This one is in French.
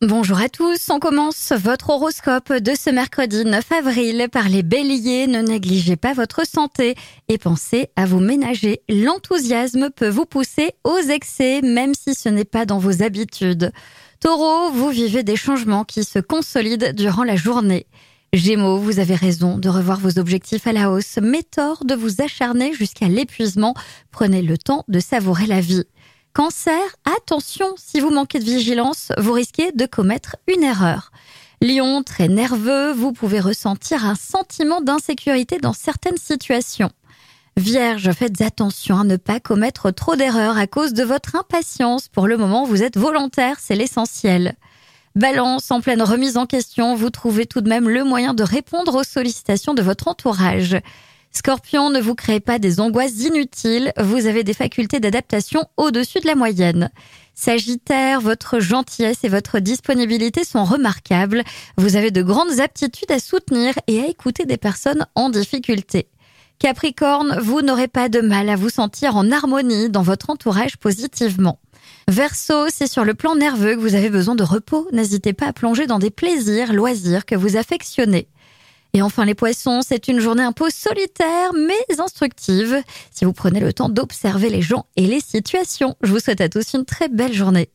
Bonjour à tous, on commence votre horoscope de ce mercredi 9 avril par les béliers. Ne négligez pas votre santé et pensez à vous ménager. L'enthousiasme peut vous pousser aux excès, même si ce n'est pas dans vos habitudes. Taureau, vous vivez des changements qui se consolident durant la journée. Gémeaux, vous avez raison de revoir vos objectifs à la hausse, mais tort de vous acharner jusqu'à l'épuisement. Prenez le temps de savourer la vie. Cancer, attention, si vous manquez de vigilance, vous risquez de commettre une erreur. Lion, très nerveux, vous pouvez ressentir un sentiment d'insécurité dans certaines situations. Vierge, faites attention à ne pas commettre trop d'erreurs à cause de votre impatience. Pour le moment, vous êtes volontaire, c'est l'essentiel. Balance, en pleine remise en question, vous trouvez tout de même le moyen de répondre aux sollicitations de votre entourage. Scorpion, ne vous créez pas des angoisses inutiles, vous avez des facultés d'adaptation au-dessus de la moyenne. Sagittaire, votre gentillesse et votre disponibilité sont remarquables, vous avez de grandes aptitudes à soutenir et à écouter des personnes en difficulté. Capricorne, vous n'aurez pas de mal à vous sentir en harmonie dans votre entourage positivement. Verseau, c'est sur le plan nerveux que vous avez besoin de repos, n'hésitez pas à plonger dans des plaisirs, loisirs que vous affectionnez. Et enfin les poissons, c'est une journée un peu solitaire mais instructive si vous prenez le temps d'observer les gens et les situations. Je vous souhaite à tous une très belle journée.